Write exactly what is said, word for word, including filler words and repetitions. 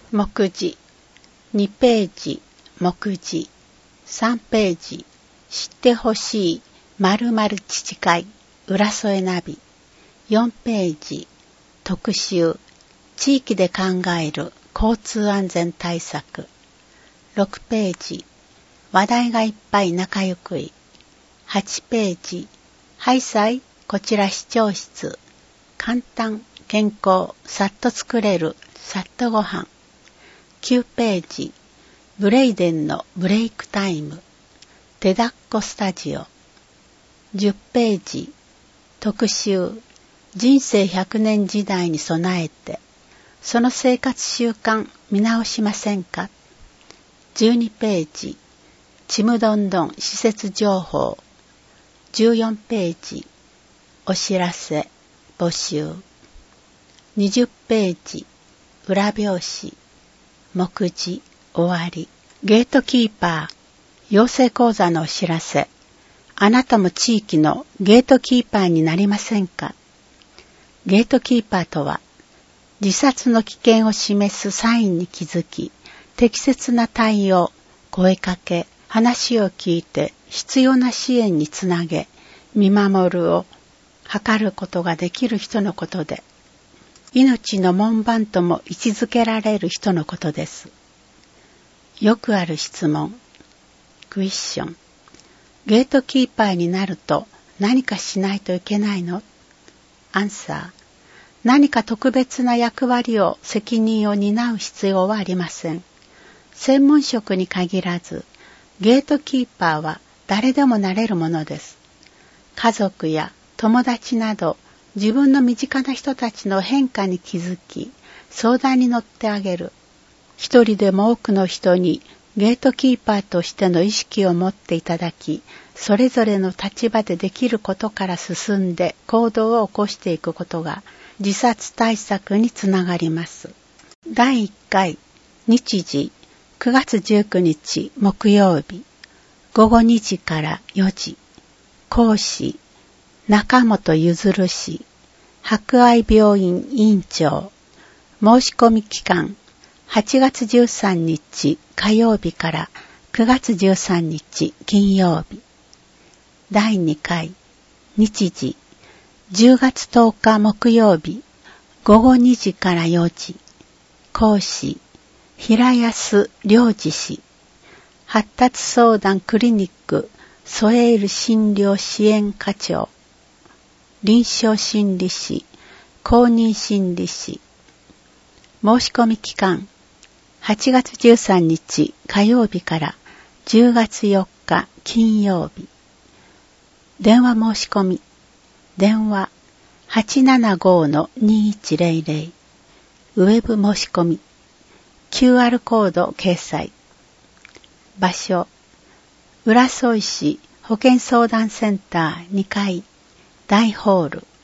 目次にページ目次さんページ知ってほしい〇〇自治会浦添ナビよんページ特集地域で考える交通安全対策ろくページ話題がいっぱい仲良くいはちページはいさいこちら視聴室簡単健康さっと作れるさっとご飯きゅうページブレイデンのブレイクタイム手だっこスタジオじゅうページ特集人生ひゃくねん時代に備えてその生活習慣見直しませんかじゅうにページちむどんどん施設情報じゅうよんページお知らせ募集にじゅうページ裏表紙目次終わりゲートキーパー養成講座のお知らせあなたも地域のゲートキーパーになりませんかゲートキーパーとは自殺の危険を示すサインに気づき適切な対応声かけ話を聞いて必要な支援につなげ見守るを図ることができる人のことで命の門番とも位置づけられる人のことです。よくある質問クエスチョンゲートキーパーになると何かしないといけないのアンサー何か特別な役割を責任を担う必要はありません。専門職に限らずゲートキーパーは誰でもなれるものです。家族や友達など自分の身近な人たちの変化に気づき相談に乗ってあげる。一人でも多くの人にゲートキーパーとしての意識を持っていただきそれぞれの立場でできることから進んで行動を起こしていくことが自殺対策につながります。だいいっかい日時くがつじゅうくにち木曜日ごごにじからよじ講師中本ゆずる氏博愛病院院長申し込み期間はちがつじゅうさんにち火曜日からくがつじゅうさんにち金曜日だいにかい日時じゅうがつとおか木曜日ごごにじからよじ講師平安良二氏発達相談クリニックソエール診療支援課長臨床心理士公認心理士申し込み期間はちがつじゅうさんにち火曜日からじゅうがつよっか金曜日電話申し込み電話 はちななごのにいちゼロゼロ ウェブ申し込み キューアール コード掲載場所浦添市保健相談センターにかい大ホール